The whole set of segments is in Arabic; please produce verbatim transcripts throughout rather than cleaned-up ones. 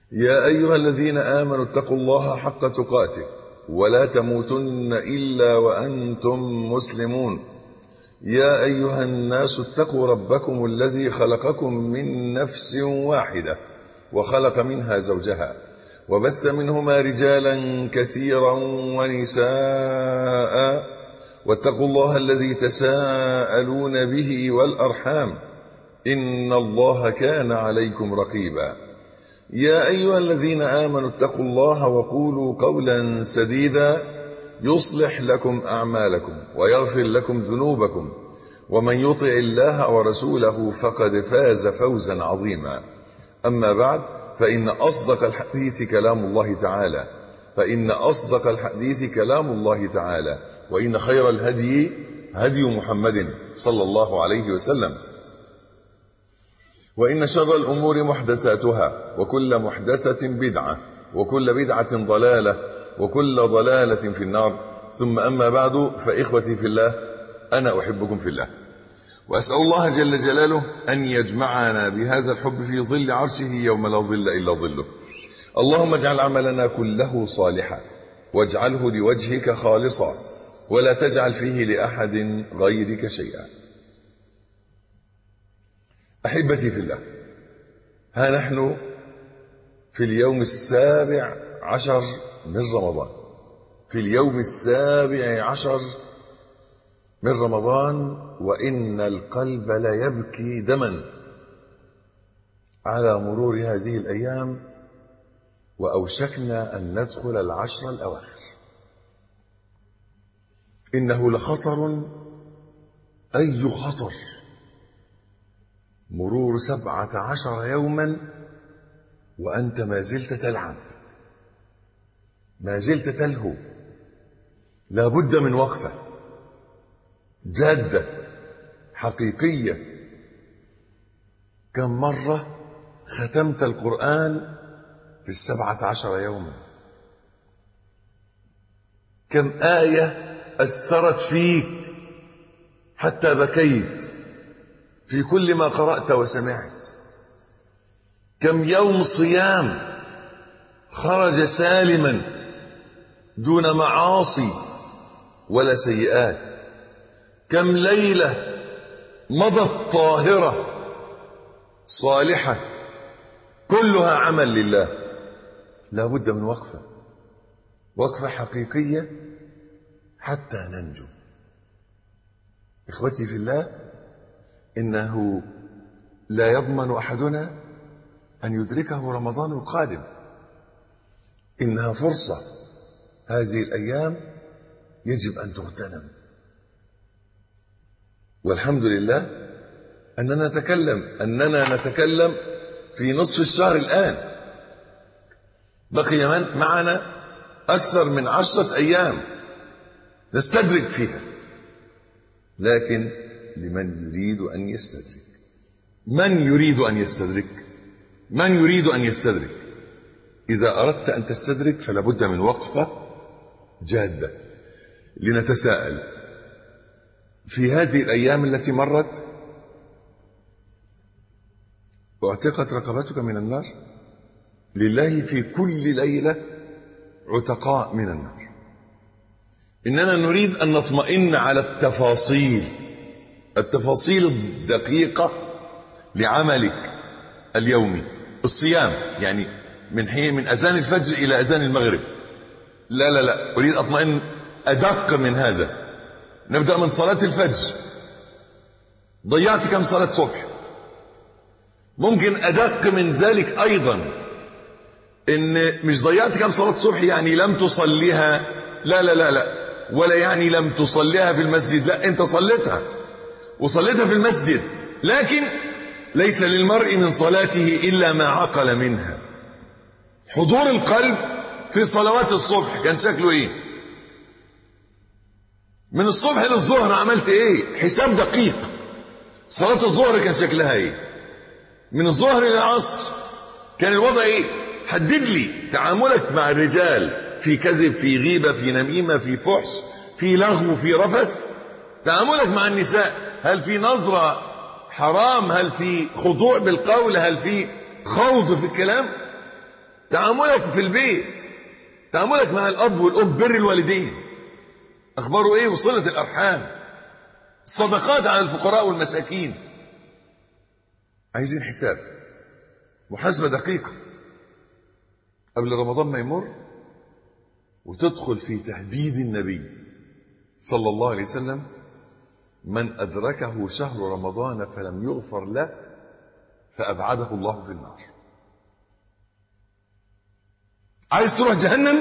يا أيها الذين آمنوا اتقوا الله حق تقاته ولا تموتن إلا وأنتم مسلمون. يا أيها الناس اتقوا ربكم الذي خلقكم من نفس واحدة وخلق منها زوجها وبث منهما رجالا كثيرا ونساء واتقوا الله الذي تساءلون به والأرحام إن الله كان عليكم رقيبا. يا أيها الذين آمنوا اتقوا الله وقولوا قولا سديدا يصلح لكم أعمالكم ويغفر لكم ذنوبكم ومن يطع الله ورسوله فقد فاز فوزا عظيما. أما بعد فإن أصدق الحديث كلام الله تعالى فإن أصدق الحديث كلام الله تعالى وإن خير الهدي هدي محمد صلى الله عليه وسلم وإن شر الأمور محدثاتها وكل محدثة بدعة وكل بدعة ضلالة وكل ضلالة في النار. ثم أما بعد فإخوتي في الله أنا أحبكم في الله وأسأل الله جل جلاله أن يجمعنا بهذا الحب في ظل عرشه يوم لا ظل إلا ظله. اللهم اجعل عملنا كله صالحا واجعله لوجهك خالصا ولا تجعل فيه لأحد غيرك شيئا. أحبتي في الله، ها نحن في اليوم السابع عشر من رمضان في اليوم السابع عشر من رمضان وإن القلب لا يبكي دما على مرور هذه الأيام وأوشكنا أن ندخل العشر الأواخر. إنه لخطر أي خطر مرور سبعة عشر يوما وأنت ما زلت تلعب، ما زلت تلهو. لا بد من وقفة جادة حقيقية. كم مرة ختمت القرآن في السبعة عشر يوما؟ كم آية أثرت فيك حتى بكيت في كل ما قرأت وسمعت؟ كم يوم صيام خرج سالما دون معاصي ولا سيئات؟ كم ليلة مضت طاهرة صالحة كلها عمل لله؟ لا بد من وقفة، وقفة حقيقية حتى ننجو. إخوتي في الله، إنه لا يضمن أحدنا أن يدركه رمضان القادم. إنها فرصة، هذه الأيام يجب أن تغتنم. والحمد لله أننا نتكلم أننا نتكلم في نصف الشهر الآن. بقي معنا أكثر من عشرة أيام نستدرك فيها، لكن لمن يريد أن يستدرك. من يريد أن يستدرك؟ من يريد أن يستدرك؟ إذا أردت أن تستدرك فلا بد من وقفة جادة لنتساءل في هذه الأيام التي مرت. اعتقت رقبتك من النار؟ لله في كل ليلة عتقاء من النار. إننا نريد أن نطمئن على التفاصيل التفاصيل الدقيقة لعملك اليومي. الصيام يعني من حين من أذان الفجر إلى أذان المغرب. لا لا لا أريد أطمئن أدق من هذا. نبدأ من صلاة الفجر. ضيعت كم صلاة صبح؟ ممكن أدق من ذلك أيضا، إن مش ضيعت كم صلاة صبح يعني لم تصليها، لا لا لا لا ولا يعني لم تصليها في المسجد، لا أنت صليتها وصليتها في المسجد، لكن ليس للمرء من صلاته إلا ما عقل منها. حضور القلب في صلوات الصبح كان شكله إيه؟ من الصبح للظهر عملت إيه؟ حساب دقيق. صلاة الظهر كان شكلها إيه؟ من الظهر إلى العصر كان الوضع إيه؟ حدد لي تعاملك مع الرجال، في كذب، في غيبة، في نميمة، في فحش، في لغو، في رفث. تعاملك مع النساء، هل في نظرة حرام؟ هل في خضوع بالقول؟ هل في خوض في الكلام؟ تعاملك في البيت، تعاملك مع الأب والأم، بر الوالدين أخباره إيه، وصلة الأرحام، الصدقات على الفقراء والمساكين. عايزين حساب، محاسبة دقيقة قبل رمضان ما يمر وتدخل في تهديد النبي صلى الله عليه وسلم: من أدركه شهر رمضان فلم يغفر له فأبعده الله في النار. عايز تروح جهنم؟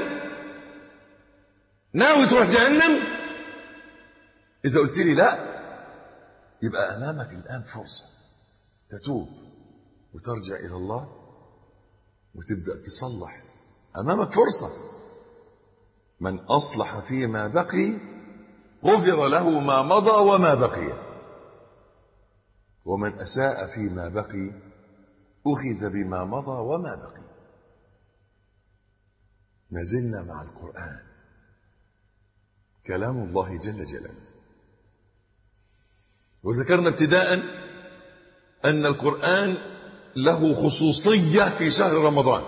ناوي تروح جهنم؟ إذا قلت لي لا، يبقى أمامك الآن فرصة تتوب وترجع إلى الله وتبدأ تصلح. أمامك فرصة. من أصلح فيما بقي غفر له ما مضى وما بقي، ومن أساء فيما بقي أخذ بما مضى وما بقي. ما زلنا مع القرآن، كلام الله جل جلاله. وذكرنا ابتداء أن القرآن له خصوصية في شهر رمضان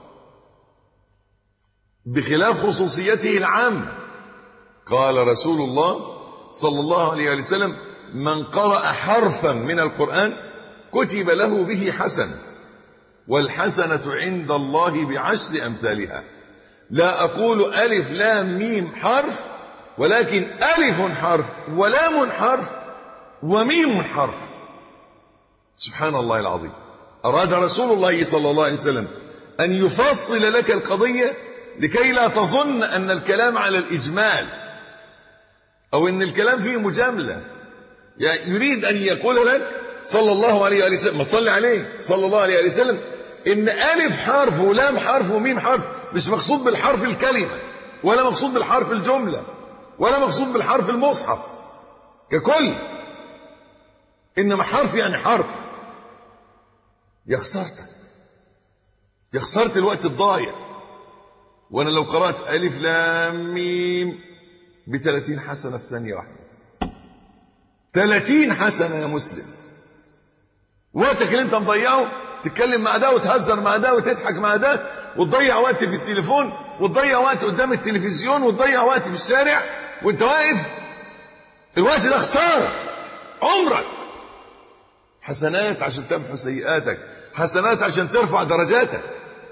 بخلاف خصوصيته العامة. قال رسول الله صلى الله عليه وسلم: من قرأ حرفا من القرآن كتب له به حسنة، والحسنة عند الله بعشر أمثالها. لا أقول ألف لام ميم حرف، ولكن ألف حرف ولام حرف وميم حرف. سبحان الله العظيم. أراد رسول الله صلى الله عليه وسلم أن يفصل لك القضية لكي لا تظن أن الكلام على الإجمال أو أن الكلام فيه مجاملة. يعني يريد أن يقول لك صلى الله عليه وسلم، ما تصلي عليه صلى الله عليه وسلم، إن ألف حرف ولام حرف وميم حرف مش مقصود بالحرف الكلمة، ولا مقصود بالحرف الجملة، ولا مقصود بالحرف المصحف ككل، إنما حرف يعني حرف. يا خسارتك، يا خسارة الوقت الضايع. وأنا لو قرأت ألف لام ميم بثلاثين حسنة في ثانية واحدة، ثلاثين حسنة يا مسلم. وقتك اللي انت مضيعه تتكلم مع ده وتهزر مع ده وتضحك مع ده وتضيع وقت في التليفون وتضيع وقت قدام التلفزيون وتضيع وقت في الشارع وانت واقف، الوقت ده خسارة عمرك. حسنات عشان تمحو سيئاتك، حسنات عشان ترفع درجاتك.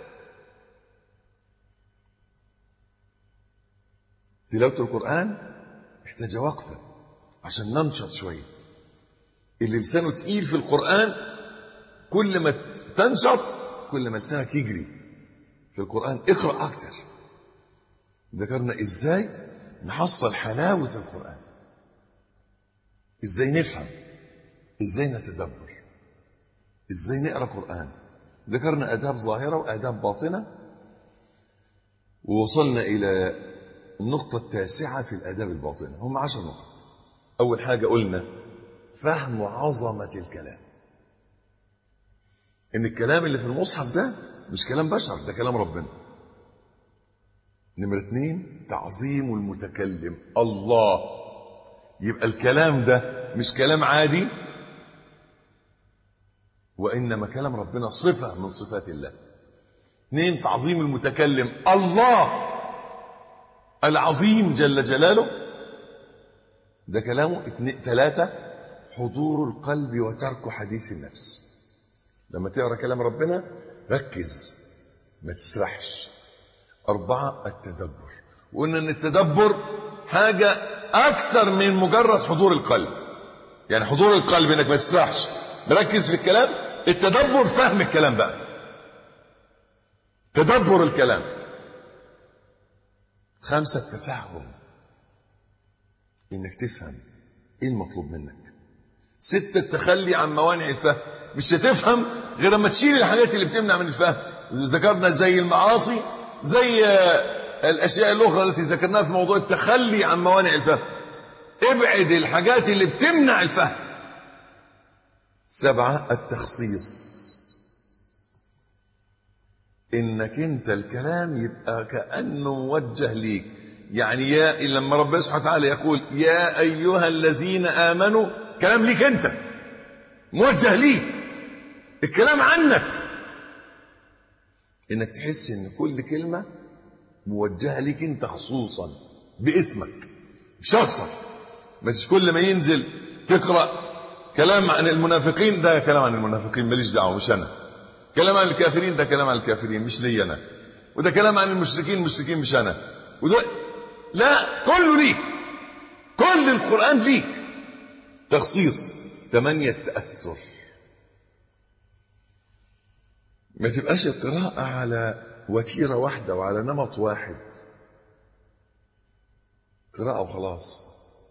تلاوة القرآن محتاجة وقفة عشان ننشط شوية. اللي لسانه تقيل في القرآن كل ما تنشط كل ما لسانك يجري في القرآن. اقرأ أكثر. ذكرنا إزاي نحصل حلاوة القرآن، إزاي نفهم، إزاي نتدبر، إزاي نقرأ قرآن. ذكرنا آداب ظاهرة وآداب باطنة، ووصلنا إلى النقطة التاسعة في الآداب الباطنة. هم عشر نقط. أول حاجة قلنا فهم عظمة الكلام، إن الكلام اللي في المصحف ده مش كلام بشر، ده كلام ربنا. نمرة اثنين تعظيم المتكلم الله، يبقى الكلام ده مش كلام عادي، وإنما كلام ربنا صفة من صفات الله. اثنين تعظيم المتكلم الله العظيم جل جلاله، ده كلامه. ثلاثة حضور القلب وترك حديث النفس. لما تقرأ كلام ربنا ركز ما تسرحش. أربعة التدبر، وقلنا أن التدبر حاجة أكثر من مجرد حضور القلب. يعني حضور القلب أنك ما تسرحش مركز في الكلام، التدبر فهم الكلام بقى، تدبر الكلام. خمسة التفهم، انك تفهم ايه المطلوب منك. ستة التخلي عن موانع الفهم، مش هتفهم غير لما تشيل الحاجات اللي بتمنع من الفهم. ذكرنا زي المعاصي، زي الاشياء الاخرى التي ذكرناها في موضوع التخلي عن موانع الفهم. ابعد الحاجات اللي بتمنع الفهم. سبعة التخصيص، انك انت الكلام يبقى كأنه موجه ليك. يعني يا لما ربنا سبحانه وتعالى يقول يا ايها الذين امنوا، كلام ليك انت، موجه ليك، الكلام عنك. انك تحس ان كل كلمة موجهة لك انت خصوصا باسمك بشخصك. مش كل ما ينزل تقرأ كلام عن المنافقين ده كلام عن المنافقين ماليش دعوة مش انا، كلام عن الكافرين ده كلام عن الكافرين مش لي انا، وده كلام عن المشركين المشركين مش انا، وده لا، كله ليك، كل القرآن ليك تخصيص. ثمانية تأثر. ما تبقاش القراءة على وتيرة واحدة وعلى نمط واحد، قراءة وخلاص.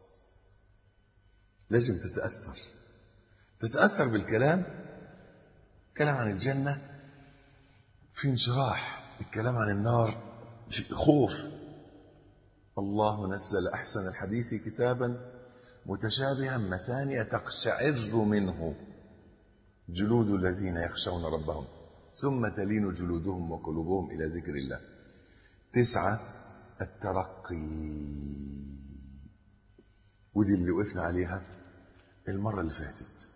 لازم تتأثر تتأثر بالكلام. كلام عن الجنة في انشراح، الكلام عن النار في خوف. الله نزل أحسن الحديث كتابا متشابها مثانية تقشعر منه جلود الذين يخشون ربهم ثم تلين جلودهم وقلوبهم إلى ذكر الله. تسعة الترقي، ودي اللي وقفنا عليها المرة اللي فاتت.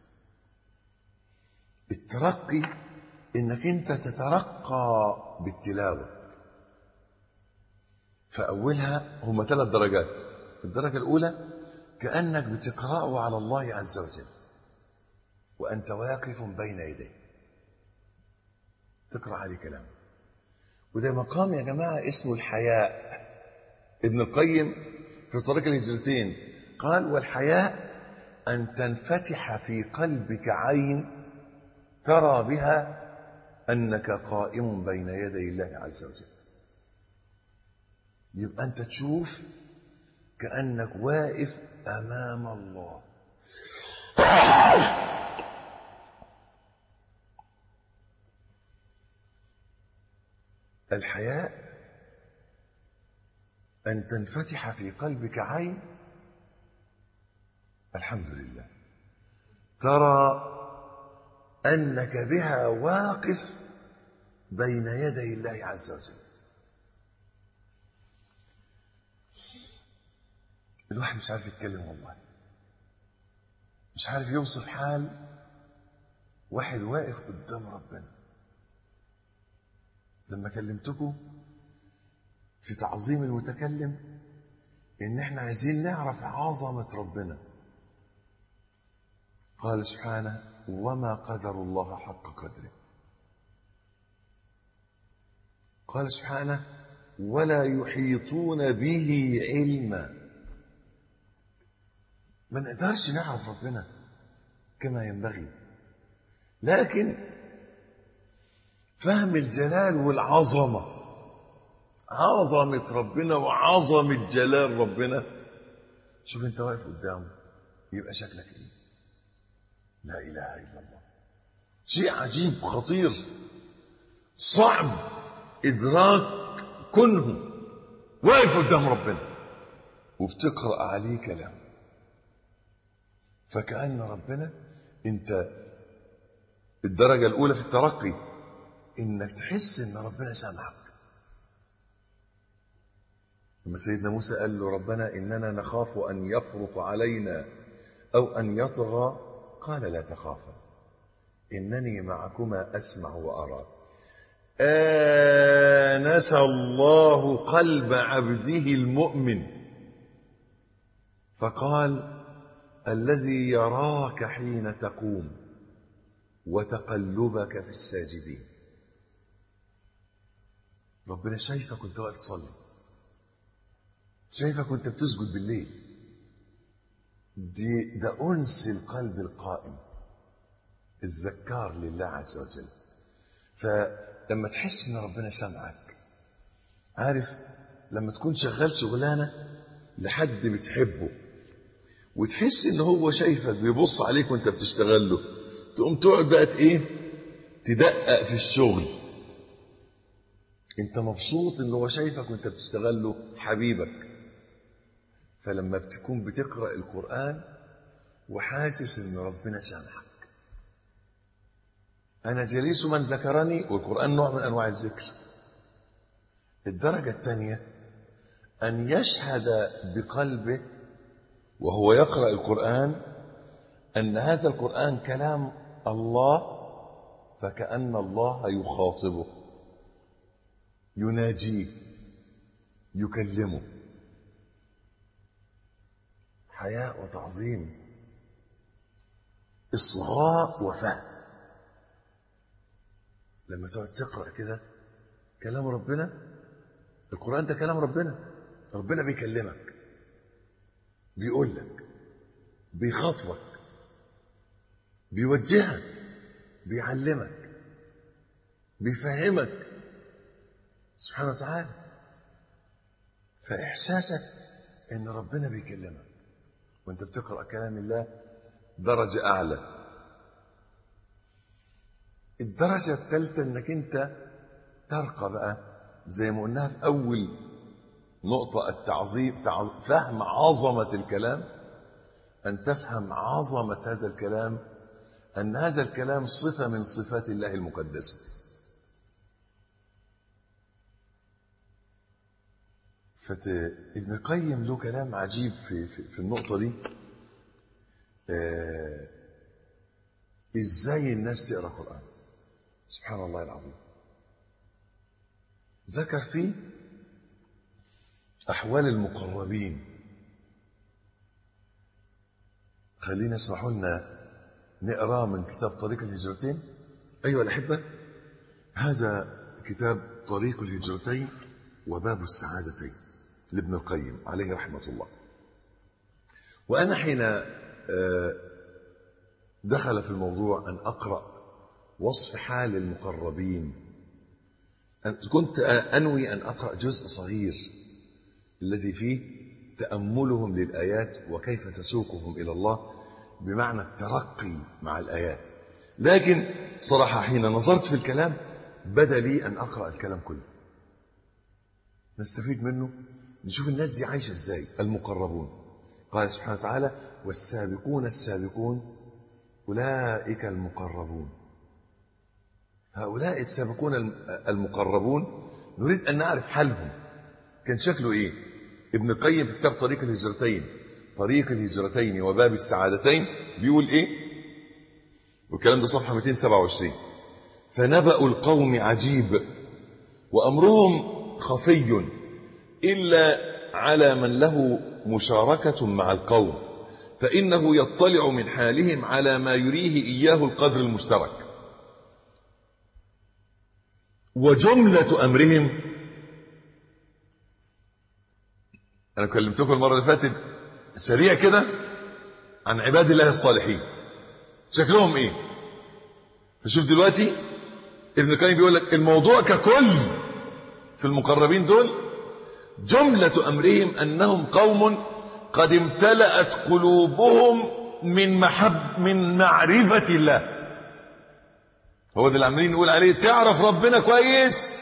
الترقي إنك أنت تترقى بالتلاوة. فأولها هم ثلاث درجات. الدرجة الأولى كأنك بتقرأه على الله عز وجل وأنت واقف بين يديه تقرأ عليه كلام، وده مقام يا جماعة اسمه الحياء. ابن القيم في طريق الهجرتين قال: والحياء أن تنفتح في قلبك عين ترى بها أنك قائم بين يدي الله عز وجل. يبقى أنت تشوف كأنك واقف أمام الله. الحياء أن تنفتح في قلبك عين، الحمد لله، ترى أنك بها واقف بين يدي الله عز وجل. الواحد مش عارف يتكلم والله، مش عارف يوصف حال واحد واقف قدام ربنا. لما كلمتكم في تعظيم المتكلم إن احنا عايزين نعرف عظمة ربنا، قال سبحانه: وما قدر الله حق قدره. قال سبحانه: ولا يحيطون به علما. ما نقدرش نعرف ربنا كما ينبغي، لكن فهم الجلال والعظمة، عظمة ربنا وعظمة جلال ربنا. شوف انت واقف قدامه يبقى شكلك ايه؟ لا اله الا الله. شيء عجيب خطير صعب ادراك كنه. واقف قدام ربنا وبتقرأ عليه كلام، فكأن ربنا انت الدرجة الاولى في الترقي انك تحس ان ربنا سامعك. لما سيدنا موسى قال له: ربنا اننا نخاف ان يفرط علينا او ان يطغى، قال: لا تخافا انني معكما اسمع وارى. آنس الله قلب عبده المؤمن فقال: الذي يراك حين تقوم وتقلبك في الساجدين. ربنا شايفك وانت واقف تصلي، شايفك وانت بتسجد بالليل. دي ده أنس القلب القائم الذكار لله عز وجل. فلما تحس ان ربنا سامعك، عارف لما تكون شغال شغلانه لحد بتحبه وتحس ان هو شايفك بيبص عليك وانت بتشتغل له، تقوم تقعد بقى ايه تدقق في الشغل. انت مبسوط ان هو شايفك وانت بتشتغل له حبيبك. فلما بتكون بتقرأ القرآن وحاسس ان ربنا سامعك. انا جليس من ذكرني، والقرآن نوع من انواع الذكر. الدرجة الثانية ان يشهد بقلبه وهو يقرأ القرآن ان هذا القرآن كلام الله، فكأن الله يخاطبه. يناجيه، يكلمه. حياء وتعظيم، إصغاء وفهم. لما تقعد تقرأ كده كلام ربنا، القرآن ده كلام ربنا، ربنا بيكلمك، بيقول لك، بيخاطبك، بيوجهك، بيعلمك، بيفهمك سبحانه وتعالى. فإحساسك إن ربنا بيكلمك وأنت بتقرأ كلام الله درجة أعلى. الدرجة الثالثة إنك أنت ترقى بقى زي ما قلناها في أول نقطة، التعظيم، فهم عظمة الكلام، أن تفهم عظمة هذا الكلام، أن هذا الكلام صفة من صفات الله المقدسة. فابن القيم له كلام عجيب في, في, في النقطة دي. آه إزاي الناس تقرأ القرآن؟ سبحان الله العظيم. ذكر فيه أحوال المقربين. خلينا اسمحوا لنا نقرأ من كتاب طريق الهجرتين. أيها الأحبة، هذا كتاب طريق الهجرتين وباب السعادتين لابن القيم عليه رحمة الله. وأنا حين دخل في الموضوع أن أقرأ وصف حال المقربين، كنت أنوي أن أقرأ جزء صغير الذي فيه تأملهم للآيات وكيف تسوقهم إلى الله، بمعنى الترقي مع الآيات. لكن صراحة حين نظرت في الكلام بدا لي أن أقرأ الكلام كله، نستفيد منه، نشوف الناس دي عايشة إزاي. المقربون، قال سبحانه وتعالى: والسابقون السابقون أولئك المقربون. هؤلاء السابقون المقربون نريد أن نعرف حالهم كان شكله إيه. ابن القيم في كتاب طريق الهجرتين طريق الهجرتين وباب السعادتين بيقول إيه؟ والكلام ده صفحة مئتين وسبعة وعشرين: فنبأ القوم عجيب وأمرهم خفي إلا على من له مشاركة مع القوم، فإنه يطلع من حالهم على ما يريه إياه القدر المشترك. وجملة أمرهم، أنا كلمتكم المرة اللي فاتت سريع كده عن عباد الله الصالحين شكلهم إيه. فشوف دلوقتي ابن القيم بيقول لك الموضوع ككل في المقربين دول: جملة أمرهم أنهم قوم قد امتلأت قلوبهم من محب من معرفة الله. هو ده اللي عمالين نقول عليه، تعرف ربنا كويس.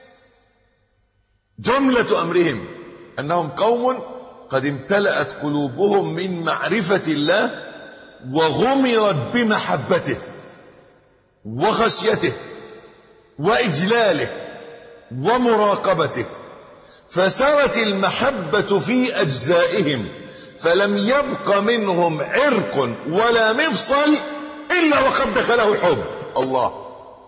جملة أمرهم أنهم قوم قد امتلأت قلوبهم من معرفة الله وغمرت بمحبته وخشيته وإجلاله ومراقبته، فسرت المحبة في أجزائهم، فلم يبق منهم عرق ولا مفصل إلا وقد دخله الحب. الله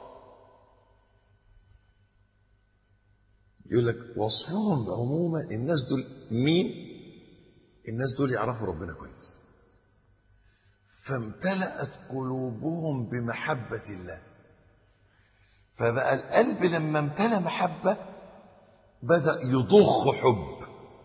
يقول لك وصفهم عموما، الناس دول مين؟ الناس دول يعرفوا ربنا كويس، فامتلأت قلوبهم بمحبة الله. فبقى القلب لما امتلأ محبة بدأ يضخ حب.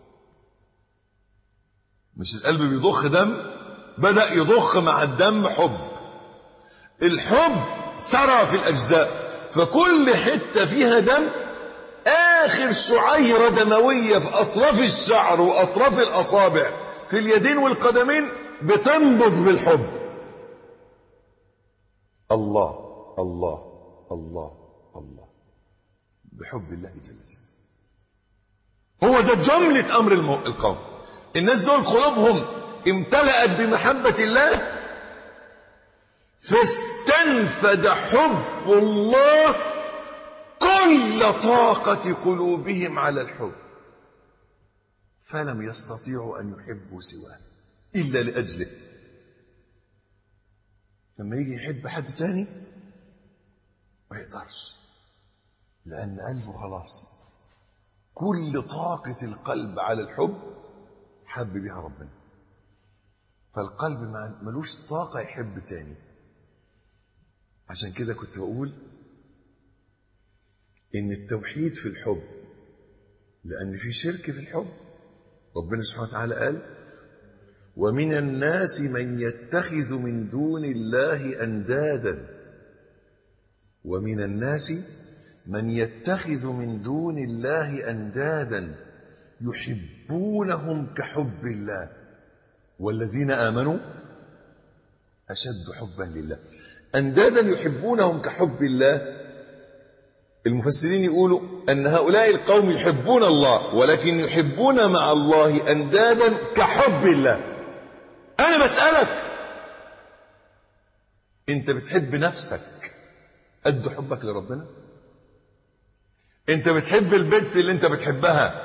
مش القلب بيضخ دم، بدأ يضخ مع الدم حب. الحب سرى في الأجزاء، فكل حتة فيها دم آخر شعيرة دموية في أطراف الشعر وأطراف الأصابع في اليدين والقدمين بتنبض بالحب. الله الله الله الله، بحب الله جل جلاله. هو ده جملة أمر القوم. الناس دول قلوبهم امتلأت بمحبة الله، فاستنفد حب الله كل طاقة قلوبهم على الحب، فلم يستطيعوا أن يحبوا سواه إلا لأجله. لما يجي يحب حد تاني ما يقدرش، لأن قلبه خلاص كل طاقة القلب على الحب حب بها ربنا، فالقلب ملوش طاقة يحب تاني. عشان كده كنت بقول إن التوحيد في الحب، لأن في شرك في الحب. ربنا سبحانه وتعالى قال: ومن الناس من يتخذ من دون الله أندادا ومن الناس من يتخذ من دون الله أندادا يحبونهم كحب الله والذين آمنوا أشد حبا لله. أندادا يحبونهم كحب الله. المفسرين يقولوا أن هؤلاء القوم يحبون الله ولكن يحبون مع الله أندادا كحب الله. أنا بسألك، أنت بتحب نفسك قد حبك لربنا؟ أنت بتحب البنت اللي أنت بتحبها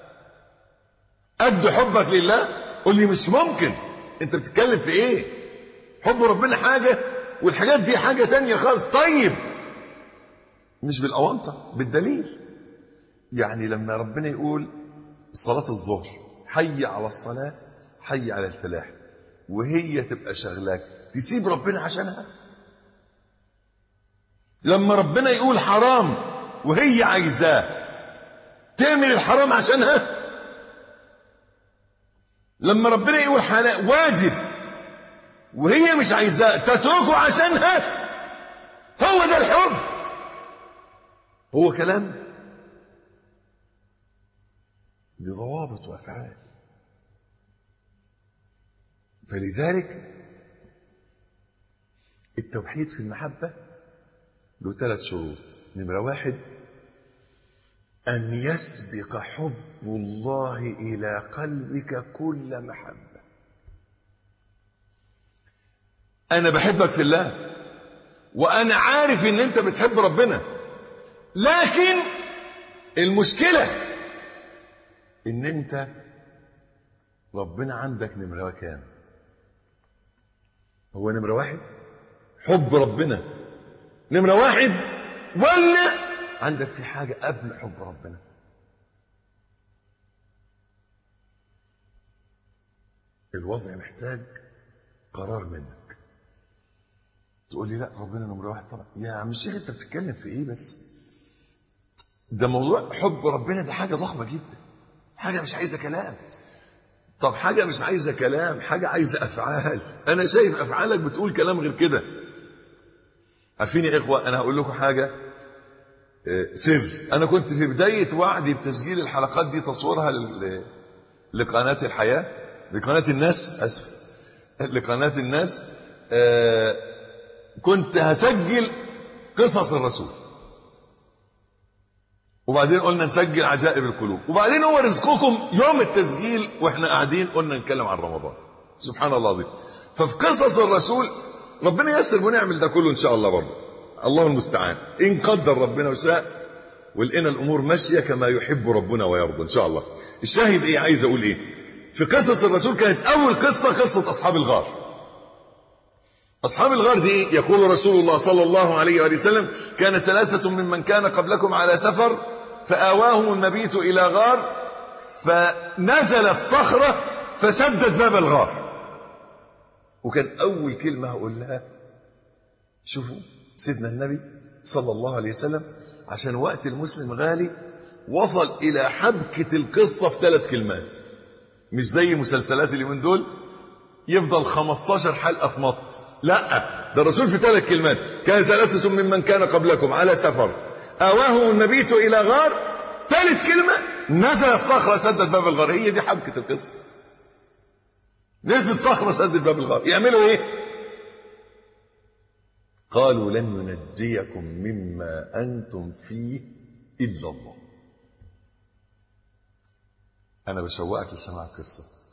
قد حبك لله؟ قل لي مش ممكن. أنت بتتكلم في إيه؟ حب ربنا حاجة والحاجات دي حاجة تانية خالص. طيب مش بالأونطة، بالدليل. يعني لما ربنا يقول صلاة الظهر حي على الصلاة حي على الفلاح، وهي تبقى شغلاك، تسيب ربنا عشانها؟ لما ربنا يقول حرام وهي عايزاه، تعمل الحرام عشانها؟ لما ربنا يقول حلال واجب وهي مش عايزاه، تتركه عشانها؟ هو ده الحب؟ هو كلام؟ دي ضوابط وأفعال. فلذلك التوحيد في المحبة له ثلاث شروط. نمرة واحد: أن يسبق حب الله إلى قلبك كل محبة. أنا بحبك في الله وأنا عارف إن أنت بتحب ربنا، لكن المشكلة إن أنت ربنا عندك نمرة كام؟ هو نمرة واحد حب ربنا نمرة واحد، ولا عندك في حاجة قبل حب ربنا؟ الوضع محتاج قرار منك. تقول لي لا ربنا نمرة واحد طبعا. يا عم الشيخ انت بتتكلم في ايه بس؟ ده موضوع حب ربنا ده حاجة ضخمة جدا، حاجة مش عايزة كلام. طب حاجة مش عايزة كلام، حاجة عايزة أفعال. أنا شايف أفعالك بتقول كلام غير كده. عارفين يا إخوة، أنا هقول لكم حاجة سر. أنا كنت في بداية وعدي بتسجيل الحلقات دي تصويرها لقناة الحياة، لقناة الناس، أسف، لقناة الناس. كنت هسجل قصص الرسول، وبعدين قلنا نسجل عجائب القلوب، وبعدين هو رزقكم يوم التسجيل واحنا قاعدين قلنا نتكلم عن رمضان. سبحان الله العظيم. ففي قصص الرسول ربنا ييسر ونعمل ده كله ان شاء الله برضه، الله المستعان، ان قدر ربنا وشاء ولقينا الامور ماشيه كما يحب ربنا ويرضى ان شاء الله. الشاهد ايه؟ عايز اقول ايه؟ في قصص الرسول كانت اول قصه قصه اصحاب الغار. أصحاب الغار دي إيه؟ يقول رسول الله صلى الله عليه وآله وسلم: كان ثلاثة ممن كان قبلكم على سفر فآواهم المبيت إلى غار فنزلت صخرة فسدت باب الغار. وكان أول كلمة هقول لها، شوفوا سيدنا النبي صلى الله عليه وسلم عشان وقت المسلم غالي وصل إلى حبكة القصة في ثلاث كلمات، مش زي مسلسلات اليومين دول يفضل خمستاشر حلقة في مط. لا، ده الرسول في ثلاث كلمات: كان ثلاثة ممن كان قبلكم على سفر آواهم المبيت إلى غار. ثالث كلمة: نزلت صخرة سدت باب الغار. هي دي حبكة القصة. نزلت صخرة سدت باب الغار. يعملوا ايه؟ قالوا لن ننجيكم مما أنتم فيه إلا الله. أنا بشوقك لسماع القصة.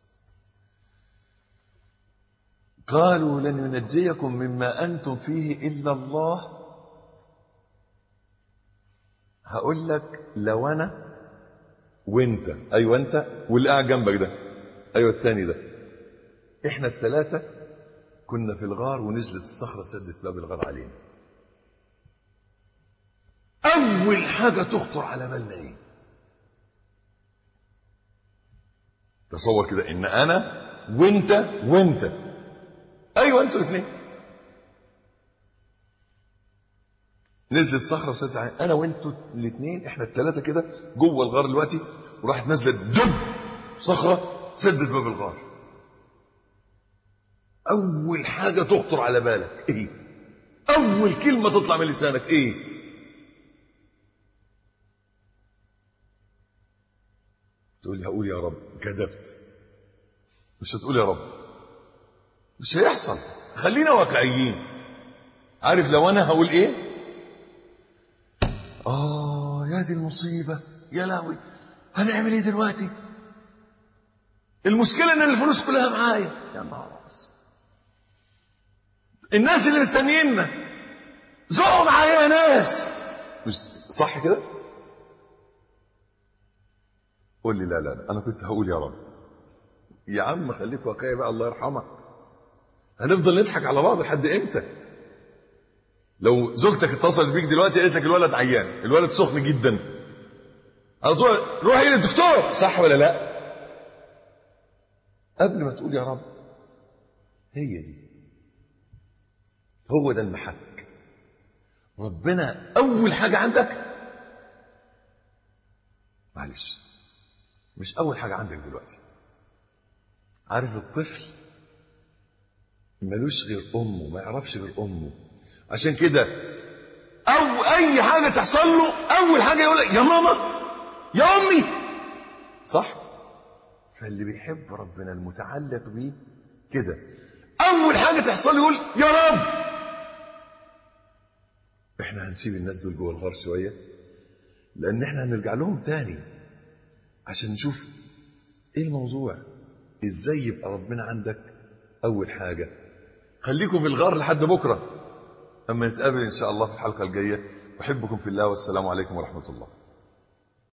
قالوا لن ينجيكم مما أنتم فيه إلا الله. هقول لك لو أنا وانت، أيوة أنت واللي قاعد جنبك ده، أيوة التاني ده، إحنا الثلاثة كنا في الغار ونزلت الصخرة سدت باب الغار علينا، أول حاجة تخطر على بالنا إيه؟ تصور كده ان انا وانت وانت ايوه انتوا الاثنين نزلت صخره وسدت عين، انا وانتوا الاثنين احنا الثلاثه كده جوه الغار دلوقتي، وراحت نازله دب صخره سدت باب الغار. اول حاجه تخطر على بالك ايه؟ اول كلمه تطلع من لسانك ايه؟ تقول لي هقول يا رب. كذبت. مش هتقول يا رب، مش هيحصل. خلينا واقعيين. عارف لو انا هقول ايه؟ اه يا دي المصيبه، يا لهوي هنعمل ايه دلوقتي؟ المشكله ان الفلوس كلها معايا، يا نهار أبيض. الناس اللي مستنييننا زقوا معايا يا ناس، مش صح كده؟ قول لي لا لا لا انا كنت هقول يا رب. يا عم خليك واقعي بقى، الله يرحمك. هنفضل نضحك على بعض لحد امتى؟ لو زوجتك اتصلت بيك دلوقتي قالت لك الولد عيان، الولد سخن جدا، على طول روحي للدكتور، صح ولا لا؟ قبل ما تقول يا رب، هي دي، هو ده المحك. ربنا اول حاجه عندك. معلش مش اول حاجه عندك دلوقتي. عارف الطفل ملوش غير امه، ما يعرفش غير امه، عشان كده او اي حاجه تحصل له اول حاجه يقول لك يا ماما يا امي، صح؟ فاللي بيحب ربنا المتعلق بيه كده اول حاجه تحصل يقول يا رب. احنا هنسيب الناس دول جوه الغار شويه، لان احنا هنرجع لهم تاني عشان نشوف ايه الموضوع، ازاي يبقى ربنا عندك اول حاجه. خليكم في الغار لحد بكره اما نتقابل ان شاء الله في الحلقه الجايه. احبكم في الله والسلام عليكم ورحمه الله.